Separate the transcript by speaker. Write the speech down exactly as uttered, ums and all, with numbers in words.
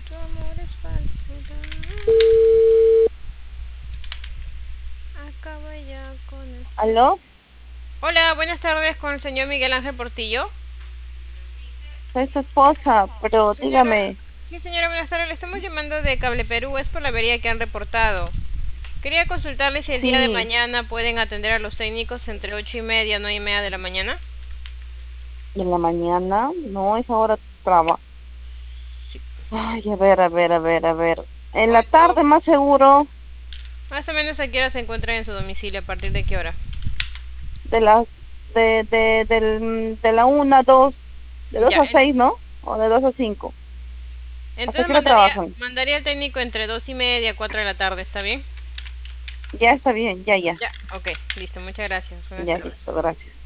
Speaker 1: Tu amor es falso. Acaba ya con el...
Speaker 2: ¿Aló?
Speaker 1: Hola, buenas tardes con el señor Miguel Ángel Portillo.
Speaker 2: Soy su esposa, pero
Speaker 1: Señora,
Speaker 2: dígame.
Speaker 1: sí, señora, buenas tardes. Le estamos llamando de Cable Perú. Es por la avería que han reportado. Quería consultarle si el día de
Speaker 2: Sí,
Speaker 1: mañana pueden atender a los técnicos entre ocho y media, nueve y media de la mañana.
Speaker 2: en la mañana, no, esa hora traba.
Speaker 1: Sí.
Speaker 2: Ay, a ver, a ver, a ver, a ver. En la
Speaker 1: ¿Cuándo?
Speaker 2: tarde, más seguro,
Speaker 1: Más o menos a qué hora se encuentran en su domicilio, a partir de qué hora.
Speaker 2: de las, de, de, del, de la una, dos, de dos
Speaker 1: Ya,
Speaker 2: a
Speaker 1: en-
Speaker 2: seis, ¿no? O de dos a cinco. ¿Hasta
Speaker 1: entonces
Speaker 2: qué hora
Speaker 1: mandaría,
Speaker 2: trabajan?
Speaker 1: mandaría al técnico entre dos y media, cuatro de la tarde, ¿está bien?
Speaker 2: Ya está bien, ya, ya.
Speaker 1: Ya, ok, listo, muchas gracias. Buenas
Speaker 2: Ya,
Speaker 1: tardes.
Speaker 2: listo, gracias.